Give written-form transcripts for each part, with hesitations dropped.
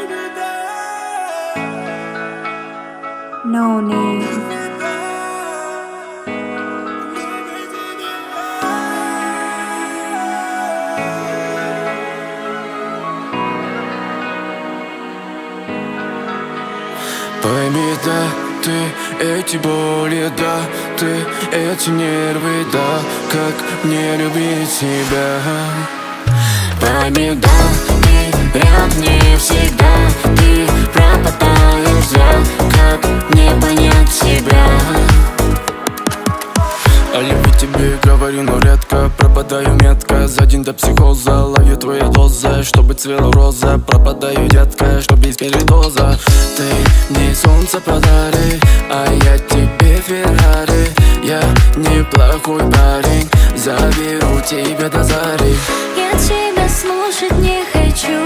No name. Пойми, да, ты эти боли, да, ты эти нервы, да, как не любить себя. Пойми, да, ты рядом не всегда, ты пропадаешь зря, как не понять себя. О любви тебе говорю, но редко пропадаю метко. За день до психоза ловлю твои дозы, чтобы цвела роза. Пропадаю, детка, чтоб без передоза. Ты мне солнце подари, а я тебе Феррари. Я неплохой парень, заберу тебя до зари. Я тебя слушать не хочу,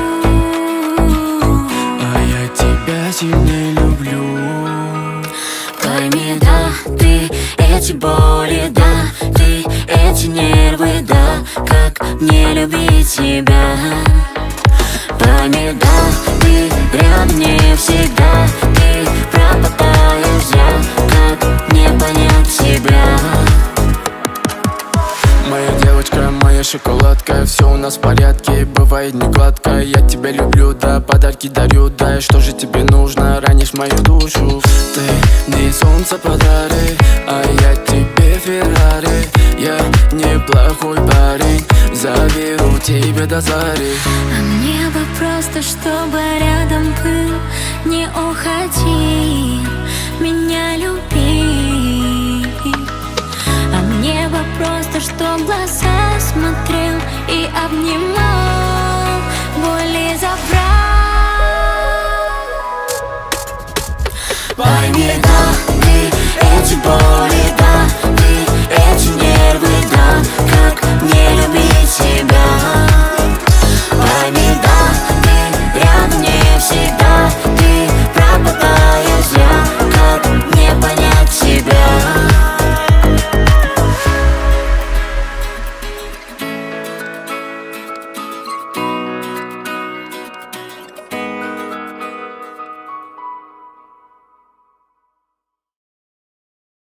а я тебя сильнее люблю. Пойми, да, ты эти боли, да, ты эти нервы, да, как не любить тебя. Пойми, да, ты рядом не всегда, ты пропадаешь зря, как не понять себя. Моя девочка, моя шоколадка, все у нас в порядке, бывает не гладко. Я тебя люблю, да, подарки дарю, да, что же тебе нужно, ранишь мою душу. Ты мне солнце подари, а я тебе Феррари. Я неплохой парень, заберу тебя до зари. А мне бы просто, чтобы рядом был, не уходи, меня люби. А мне бы просто, чтоб в глаза смотрел и обнимал, боли забрал. Пойми, да, ты эти боли